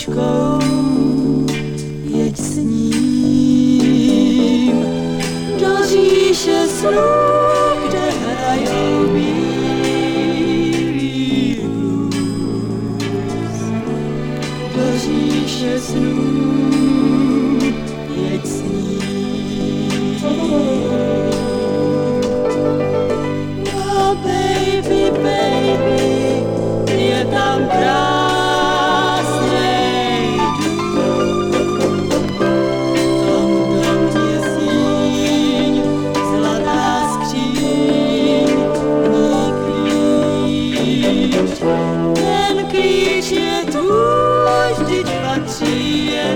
roničkou, jeď s ním do říše snů, kde hrajou bílý blues. Do říše snů, jeď s ním. No baby, baby, je tam krásnej dům. Tomto měsíň, zlatá skříň, ní klíč. Ten klíč je tvůj, vždyť patří jen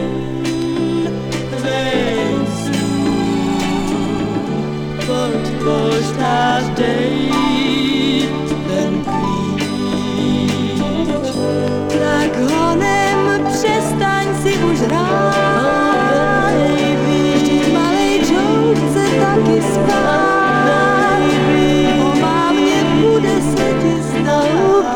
tvým snům. Pojď, polštář, dej ten klíč. Tak honem přestaň si už hrát, vždyť malej Joe chce taky spát. O mámě bude se ti zdát.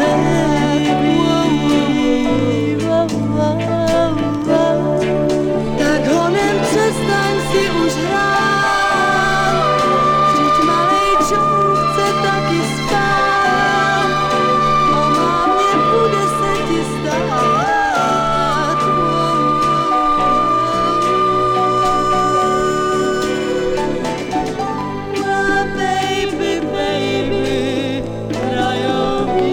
Tak honem přestaň si už hrát, vždyť malej Joe chce taky spát. O mámě bude se ti zdát. Baby, baby, hrajou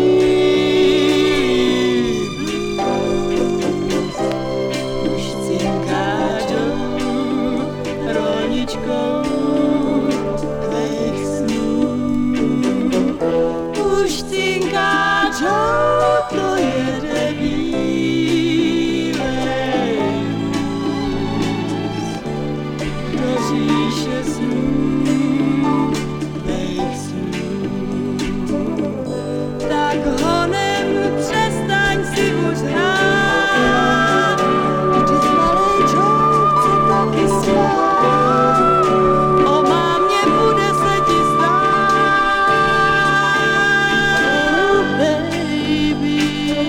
bílý blues. Už cinká Joe roničkou tvých snů. Už cinká Joe, to jede bílej vůz. Do říše snů, tvých snů. Tak honem přestaň si už hrát, vždyť malej Joe chce taky spát. O mámě bude se ti zdát, baby.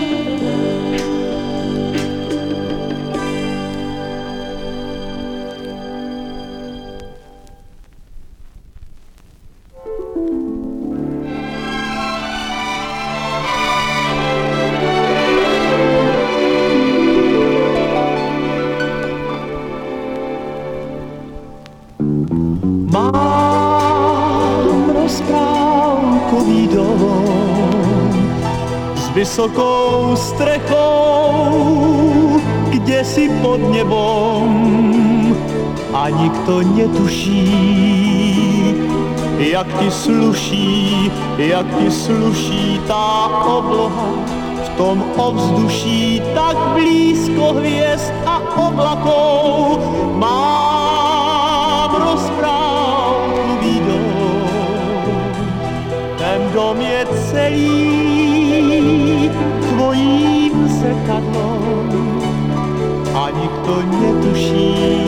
Mám rozprávkový dom s vysokou strechou, kde si pod nebom a nikto netuší, jak ti sluší tá obloha v tom ovzduší, tak blízko hviezd a oblakov. Mám rozprávkový dom, ten dom je celý tvojím zrkadlom a nikto netuší,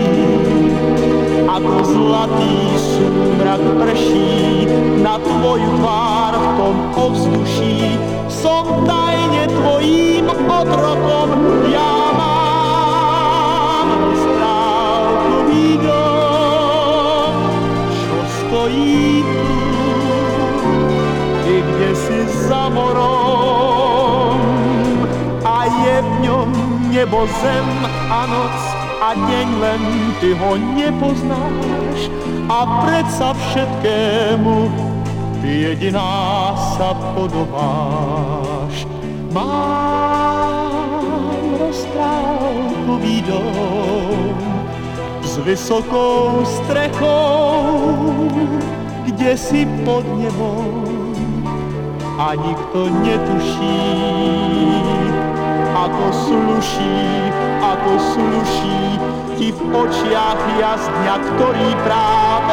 ako zlatý súmrak prší na tvoju tvár v tom ovzduší. Som tajne tvojím otrokom, ja mám rozprávkový dom, čo stojí tu, i kde si za morom, a je v ňom nebo, zem a noc a deň, len ty ho nepoznáš a predsa všetkému ty jediná sa podobáš. Mám rozprávkový dom s vysokou strechou, kde si pod nebom a nikto netuší, ako sluší ti v očiach jazdňa, ktorý práve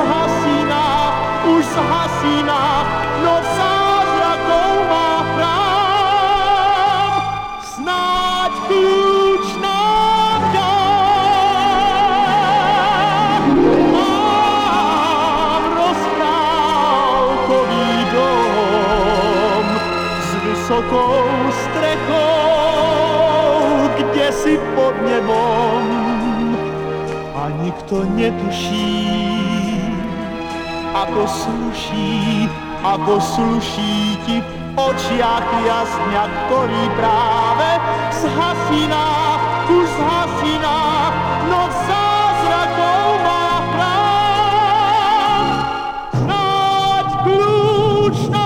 už zhasína, no zázrakov má chrám, snáď kľúč nám dá. Mám rozprávkový dom s vysokou strechou, si pod nebom a nikto netuší, ako sluší ti v očiach jasňa, ktorý práve zhasíná, už zhasíná, noc zázrakov má chrám. Snáď kľúč na